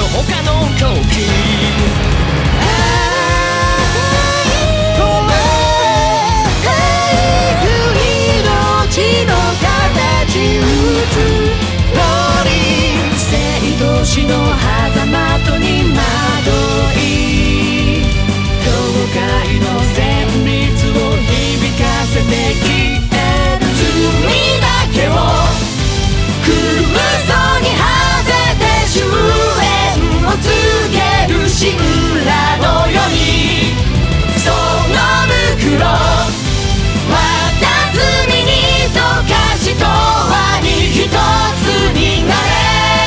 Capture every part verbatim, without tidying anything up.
他の狂気死の狭間に惑い教会の旋律を響かせて消える罪だけを空想にはぜて終焉を告げる神羅のようにその袋渡罪に溶かし永遠に一つになれ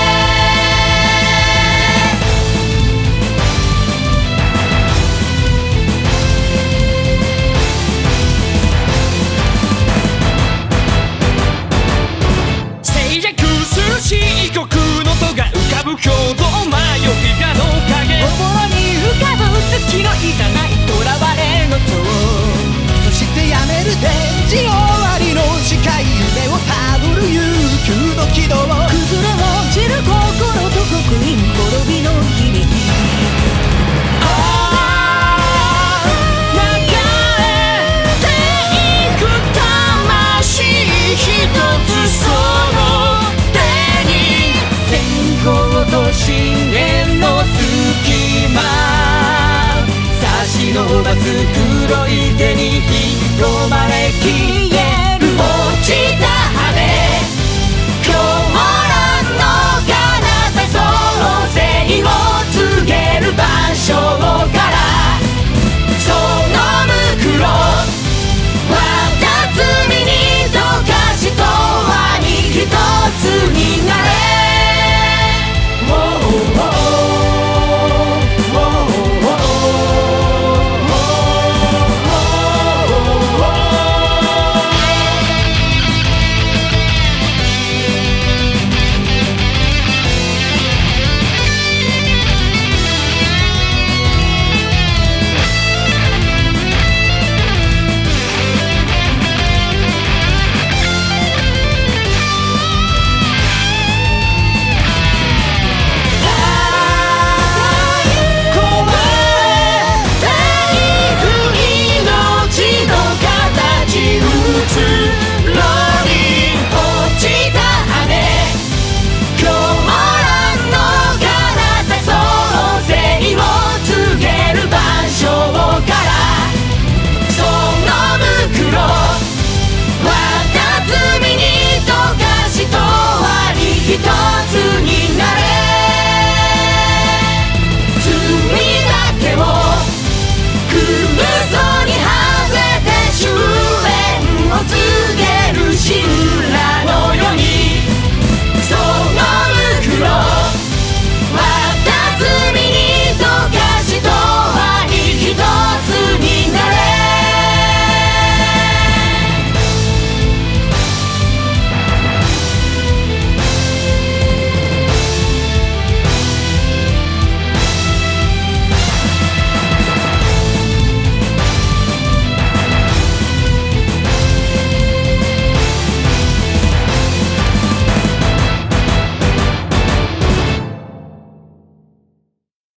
異国の戸が浮かぶ共同迷いがの影おぼろに浮かぶ月のいざない囚われの塔そしてやめる天地終わりの近い夢をたどる悠久の軌道崩れ落ちる心と刻印滅びの響き深淵の隙間差し伸ばす